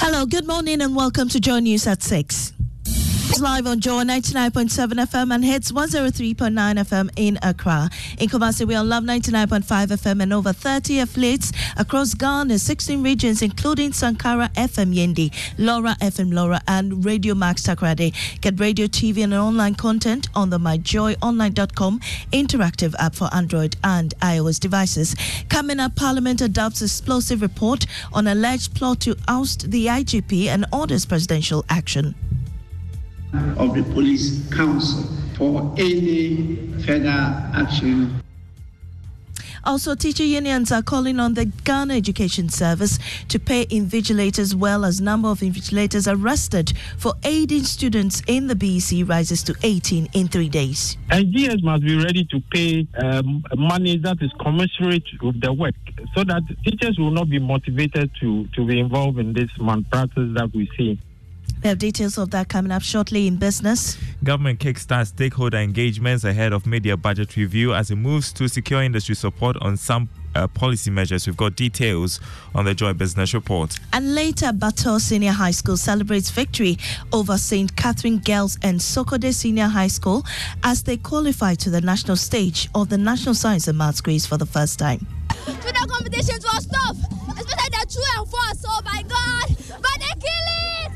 Hello, good morning and welcome to Joy News at 6. It's live on Joy 99.7 FM and hits 103.9 FM in Accra. In Kumasi, we are on Love 99.5 FM and over 30 affiliates across Ghana, 16 regions, including Sankara FM Yendi, Laura FM Laura, and Radio Max Takrade. Get radio, TV, and online content on the myjoyonline.com interactive app for Android and iOS devices. Coming up, Parliament adopts explosive report on alleged plot to oust the IGP and orders presidential action of the Police Council for any further action. Also, teacher unions are calling on the Ghana Education Service to pay invigilators, well as number of invigilators arrested for aiding students in the BEC rises to 18 in 3 days. And GS must be ready to pay money that is commensurate with the work, so that teachers will not be motivated to be involved in this malpractice that we see. We have details of that coming up shortly in business. Government kickstarts stakeholder engagements ahead of mid-year budget review as it moves to secure industry support on some policy measures. We've got details on the Joy Business Report. And later, Bato Senior High School celebrates victory over St. Catherine Girls and Sokode Senior High School as they qualify to the national stage of the National Science and Maths Quiz for the first time. The competitions was tough, especially the 2 and 4. Oh my God! But they kill it!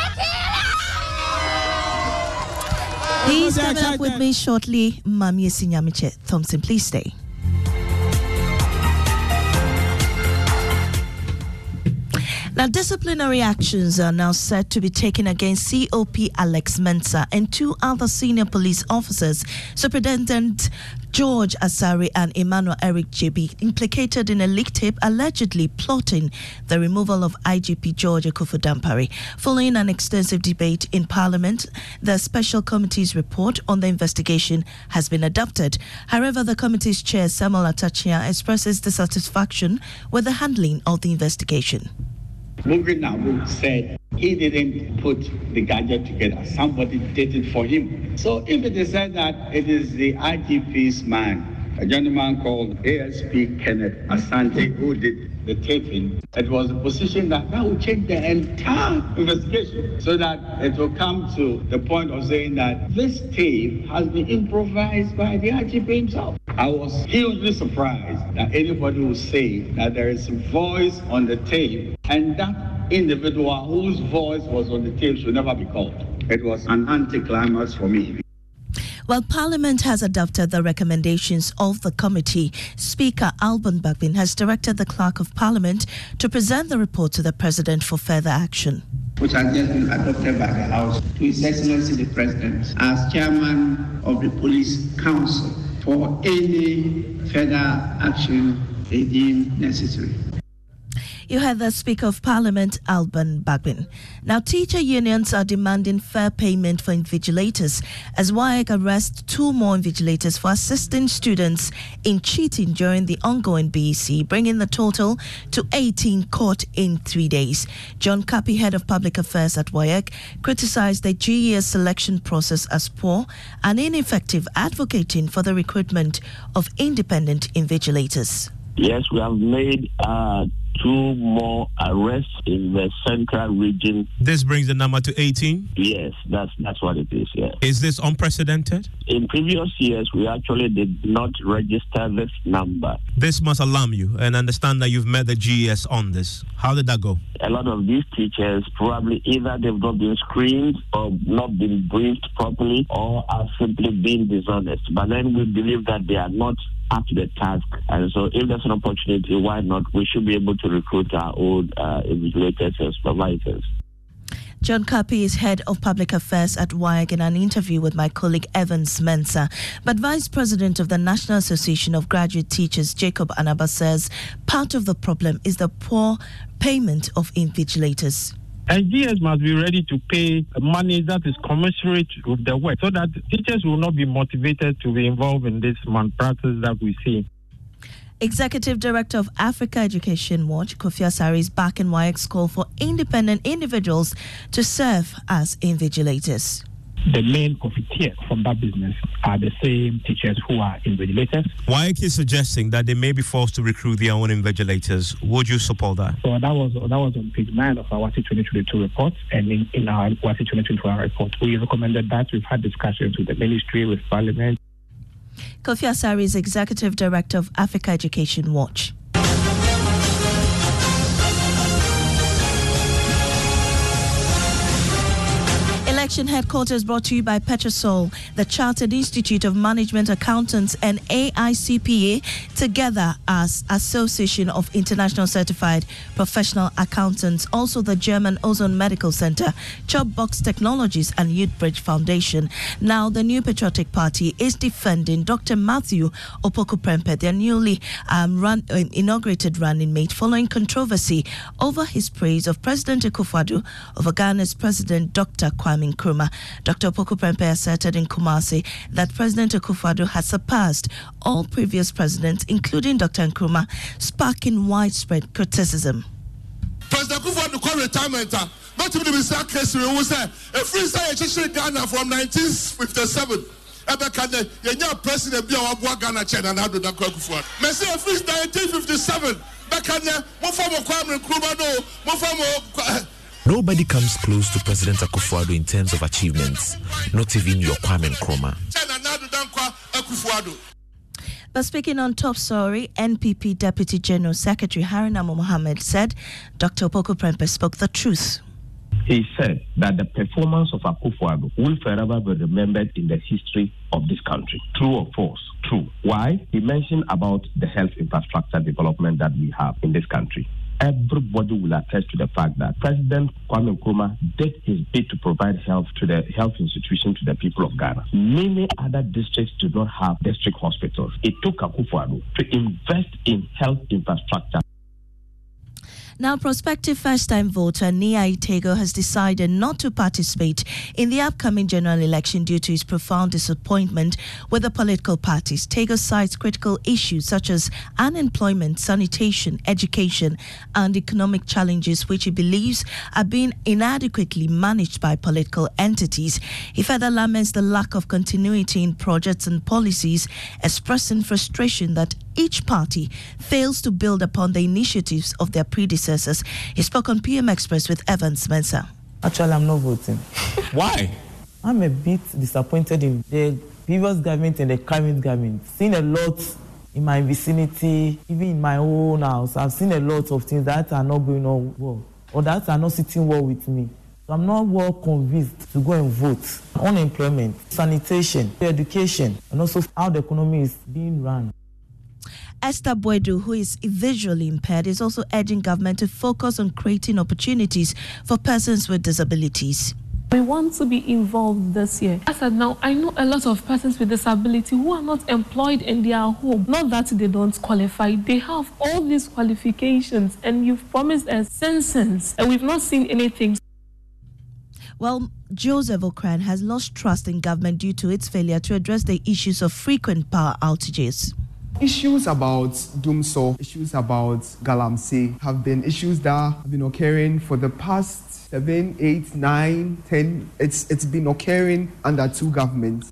He's coming up with me shortly. Mami Sinyamiche Thompson, please stay. Now, disciplinary actions are now set to be taken against COP Alex Mensah and 2 other senior police officers, Superintendent George Asari and Emmanuel Eric JB, implicated in a leak tape allegedly plotting the removal of IGP George Akuffo-Dampare. Following an extensive debate in Parliament, the Special Committee's report on the investigation has been adopted. However, the committee's chair, Samuel Atachia, expresses dissatisfaction with the handling of the investigation. Mugri Nabu said he didn't put the gadget together. Somebody did it for him. So if it is said that it is the IGP's man, a gentleman called ASP Kenneth Asante, who did the taping, it was a position that would change the entire investigation so that it will come to the point of saying that this tape has been improvised by the IGP himself. I was hugely surprised that anybody would say that there is a voice on the tape and that individual whose voice was on the tape should never be called. It was an anticlimax for me. While Parliament has adopted the recommendations of the committee, Speaker Alban Bagbin has directed the Clerk of Parliament to present the report to the President for further action. Which has just been adopted by the House to His Excellency the President as Chairman of the Police Council for any further action they deem necessary. You heard the Speaker of Parliament, Alban Bagbin. Now, teacher unions are demanding fair payment for invigilators as WAEC arrests 2 more invigilators for assisting students in cheating during the ongoing BEC, bringing the total to 18 caught in 3 days. John Kapi, head of public affairs at WAEC, criticized the GES selection process as poor and ineffective, advocating for the recruitment of independent invigilators. Yes, we have made 2 more arrests in the central region. This brings the number to 18? Yes, that's what it is, yes. Is this unprecedented? In previous years, we actually did not register this number. This must alarm you, and understand that you've met the GES on this. How did that go? A lot of these teachers probably either they've not been screened or not been briefed properly or are simply being dishonest. But then we believe that they are not up to the task. And so if there's an opportunity, why not? We should be able to recruit our own invigilators and supervisors. John Kapi is head of public affairs at WAEC in an interview with my colleague Evans Mensah. But Vice President of the National Association of Graduate Teachers, Jacob Anaba, says part of the problem is the poor payment of invigilators. And GS must be ready to pay money that is commensurate with the work, so that teachers will not be motivated to be involved in this malpractice that we see. Executive Director of Africa Education Watch, Kofi Asari, is back in WAEC's call for independent individuals to serve as invigilators. the main profiteer from that business are the same teachers who are invigilators. WAEC suggesting that they may be forced to recruit their own invigilators. Would you support that? So that was on page 9 of our WASI 2022 report, and in our WASI 2022 report, we recommended that. We've had discussions with the ministry, with Parliament. Kofi Asare is Executive Director of Africa Education Watch. Election Headquarters brought to you by Petrosol, the Chartered Institute of Management Accountants, and AICPA, together as Association of International Certified Professional Accountants, also the German Ozone Medical Center, Chopbox Technologies, and Youth Bridge Foundation. Now, the New Patriotic Party is defending Dr. Matthew Opoku-Prempeh, their newly inaugurated running mate, following controversy over his praise of President Akufo-Addo over Ghana's President Dr. Kwame Nkrumah. Dr. Opoku-Prempeh asserted in Kumasi that President Akufo-Addo has surpassed all previous presidents, including Dr. Nkrumah, sparking widespread criticism. President Akufo-Addo called retirement. Not even the Mr. Kesiri who said, a free state Ghana from 1957. Ebeka President Bia Wabua Ghana Chen and Ado Dako Akufo-Addo. Me say a free 1957. Beka mo form Kwame Nkrumah no, mo form. Nobody comes close to President Akufo-Addo in terms of achievements, not even your Kwame Nkrumah. But speaking on top story, NPP Deputy General Secretary Haruna Mohammed said Dr. Opoku-Prempeh spoke the truth. He said that the performance of Akufo-Addo will forever be remembered in the history of this country. True or false? True. Why? He mentioned about the health infrastructure development that we have in this country. Everybody will attest to the fact that President Kwame Nkrumah did his bit to provide health to the health institution to the people of Ghana. Many other districts do not have district hospitals. It took Akufo-Addo to invest in health infrastructure. Now, prospective first-time voter Nia Itego has decided not to participate in the upcoming general election due to his profound disappointment with the political parties. Tego cites critical issues such as unemployment, sanitation, education, and economic challenges which he believes are being inadequately managed by political entities. He further laments the lack of continuity in projects and policies, expressing frustration that each party fails to build upon the initiatives of their predecessors. He spoke on PM Express with Evans Mensah. Actually, I'm not voting. Why? I'm a bit disappointed in the previous government and the current government. Seen a lot in my vicinity, even in my own house. I've seen a lot of things that are not going on well, or that are not sitting well with me. So I'm not well convinced to go and vote. Unemployment, sanitation, education, and also how the economy is being run. Esther Boedu, who is visually impaired, is also urging government to focus on creating opportunities for persons with disabilities. We want to be involved this year. As of now, I know a lot of persons with disability who are not employed in their home. Not that they don't qualify. They have all these qualifications, and you've promised us cents, and we've not seen anything. Well, Joseph Okran has lost trust in government due to its failure to address the issues of frequent power outages. Issues about Dumso, issues about Galamsey have been issues that have been occurring for the past 7, 8, 9, 10. It's been occurring under two governments.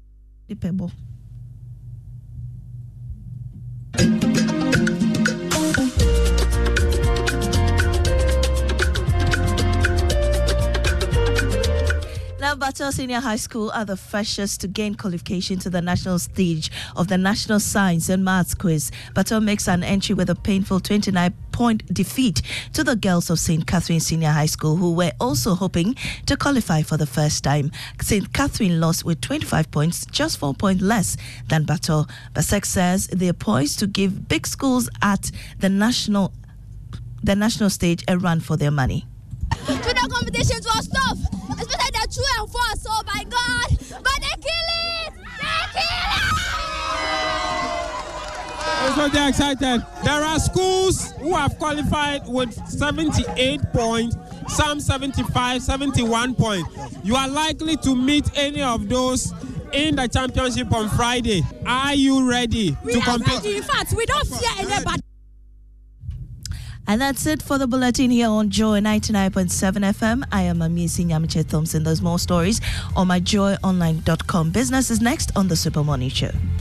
Now, Bato Senior High School are the freshest to gain qualification to the national stage of the National Science and Maths Quiz. Bato makes an entry with a painful 29-point defeat to the girls of St. Catherine Senior High School, who were also hoping to qualify for the first time. St. Catherine lost with 25 points, just 4 points less than Bato. Basek says they are poised to give big schools at the national stage a run for their money. Today competitions was tough, especially the 2 and 4. So my God, but they kill it! They kill it! So they're excited. There are schools who have qualified with 78 points, some 75, 71 points. You are likely to meet any of those in the championship on Friday. Are you ready to compete? In fact, we don't fear anybody. And that's it for the bulletin here on Joy 99.7 FM. I am Amisi Nyamiche Thompson. There's more stories on my joyonline.com. Business is next on the Super Morning Show.